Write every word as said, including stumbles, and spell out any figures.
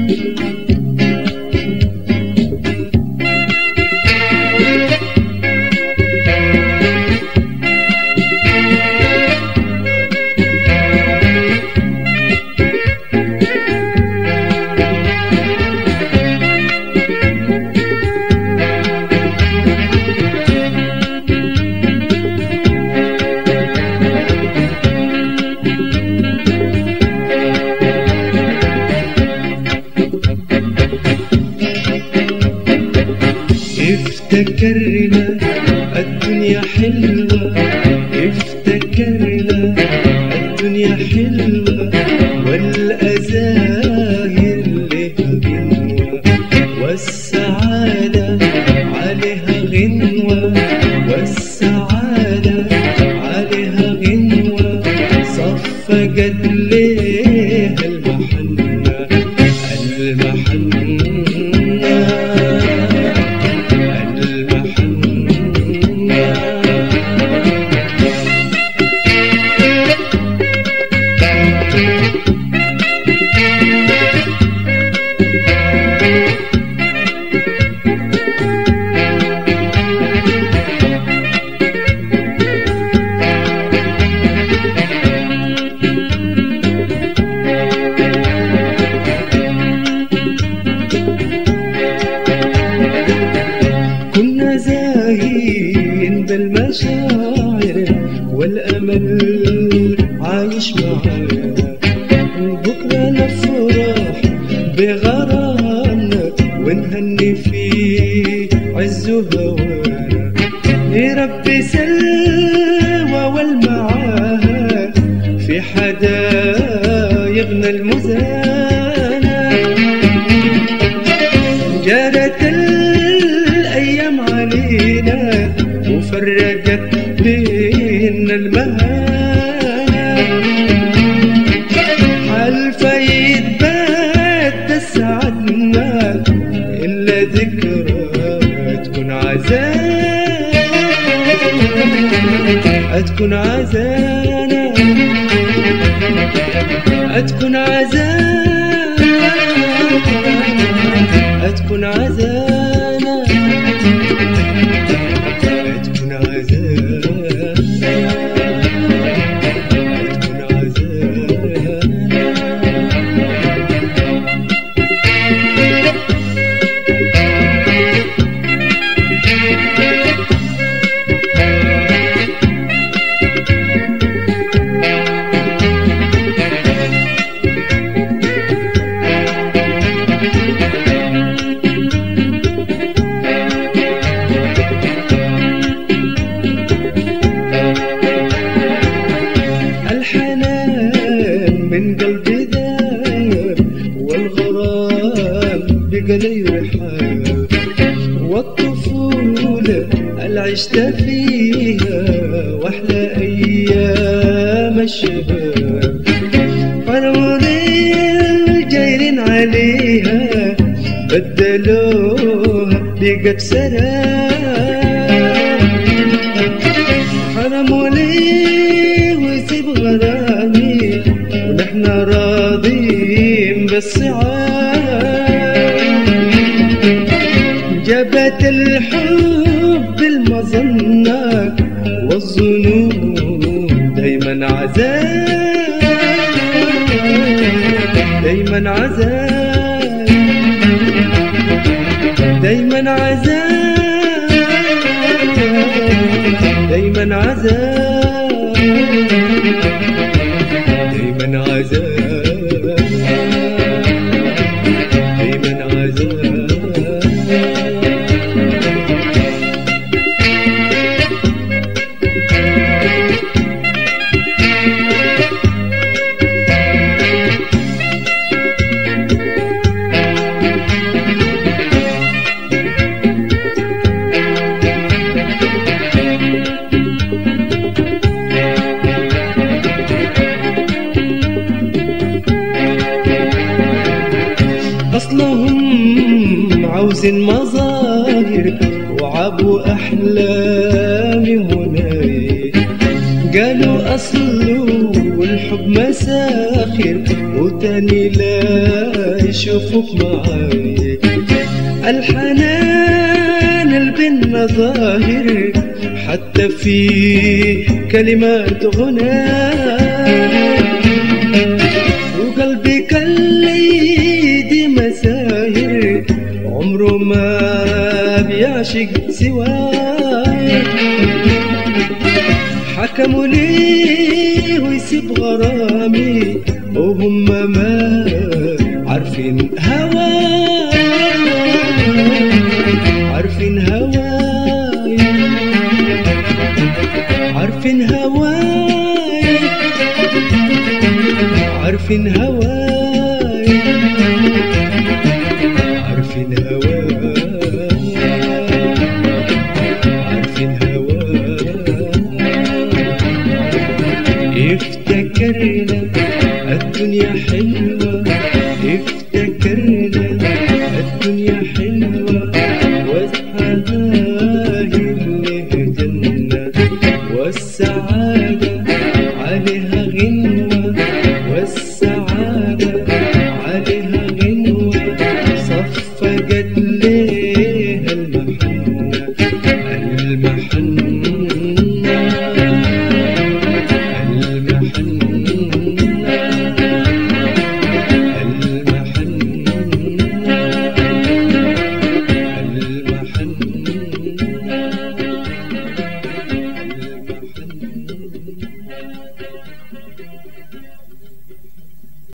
افتكرنا الدنيا حلوة، افتكرنا الدنيا حلوة، والأزاهر لها غنوة، والسعادة عليها غنوة، والسعادة عليها غنوة، صفقت ليها المحنة المحنة زاهين بالمشاعر والأمل عايش معانا، بكرة نفرح بغرامنا ونهني في عز هوانا، يا ربي سلوى والمعاها في حدايقنا المزانة، جارت الأيام علينا وفرقت بينا المهانة، حالفة يتبات سعدنا إلا ذكرى تكون عزانا، تكون عزانا، تكون عزانا، تكون عزانا، تكون عزانا، تكون عزانا. من قلبي ذاب والغرام بقلي رحاب، والطفولة اللي عشت فيها واحلى ايام الشباب، حرموني جايرين عليها بدلوها بقت سلام، حرموني وسيب غرامي ونحن راضين بالصعاب، جابت الحب المظنة والظنون دايما عذاب، دايما عذاب، دايما عذاب، دايما عذاب، دايما عذاب، دايما عذاب. أصلهم عاوزين مظاهر وعبوا أحلامي ومناي، قالوا أصله والحب مساخر تاني لا يشوفوك معاي. الحنان البن مظاهر حتى في كلمات غناء، وقلبي كالليدي مساهر عمره ما بيعشق سواي. حكموا ليه ويسيب غرامي وهم ما عارفين هواي، عارفين هواي، عارفين هواي، عارفين هواي، عارفين هواي، عارفين هواي. افتكرنا الدنيا حلوة، افتكرنا الدنيا حلوة، واسعدها اللي جنة، والسعادة عليها غنى.